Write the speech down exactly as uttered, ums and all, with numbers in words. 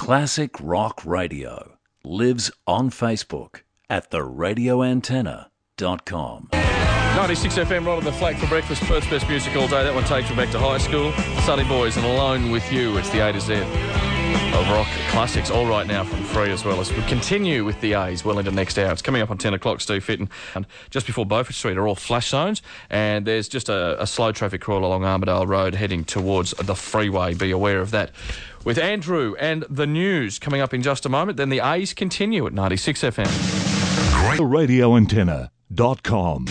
Classic Rock Radio lives on Facebook at the radio antenna dot com. ninety-six F M, right on the flag for breakfast. Perth's best music all day. That one takes me back to high school. Sunny Boys and Alone With You. It's the A to Z of rock classics, all right now from Free as well as we continue with the A's well into next hour. It's coming up on ten o'clock, Steve Fitton. And just before Beaufort Street are all flash zones, and there's just a, a slow traffic crawl along Armadale Road heading towards the freeway. Be aware of that. With Andrew and the news coming up in just a moment, then the A's continue at ninety-six F M. radio antenna dot com.